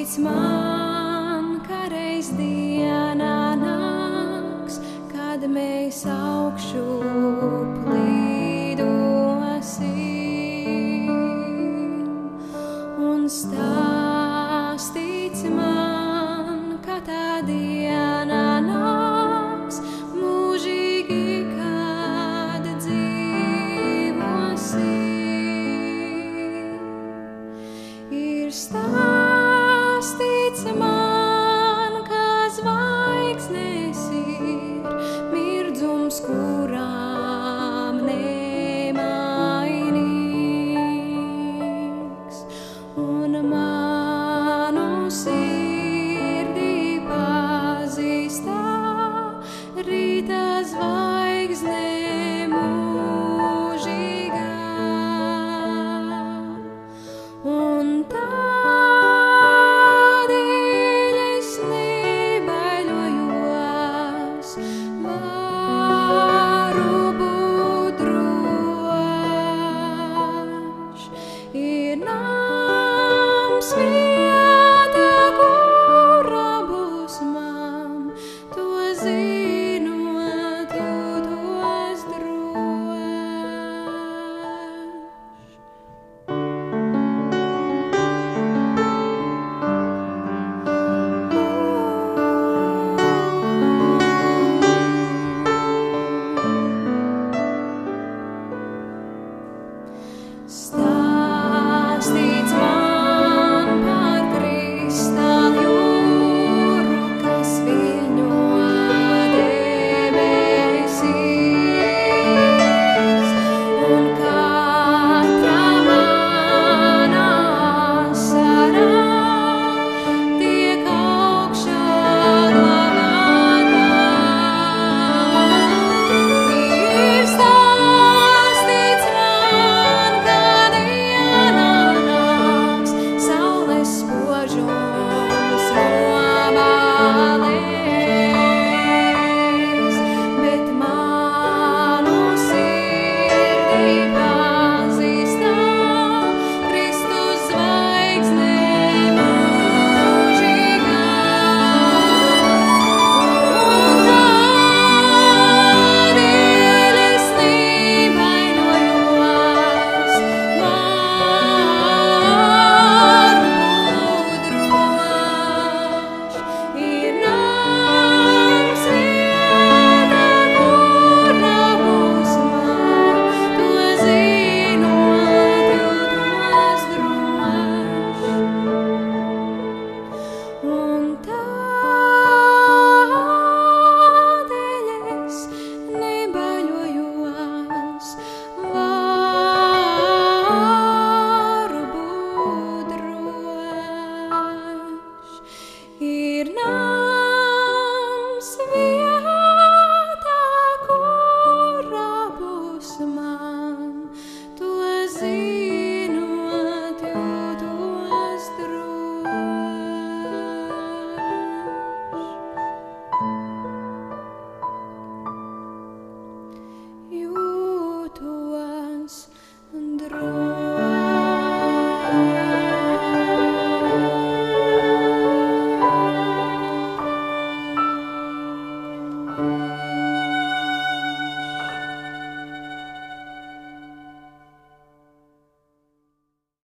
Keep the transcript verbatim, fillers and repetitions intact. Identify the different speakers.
Speaker 1: tic man, ka reiz dienā nāks, kad mēs augšu plidosim. Un stāstīts man, ka tā diena nāks mūžīgi, kad dzīvosim. Ir stāstīts man, ka zvaigznes ir mirdzums, kurām nemainīgs, un manu sirdī pazīstā rīta zvaigzne mūžīgā. Un tādēļ es nebaiļojos, varu būt drošs. Ir nams vieta, kura būs man, to zinot, jūtos drošs. Stop.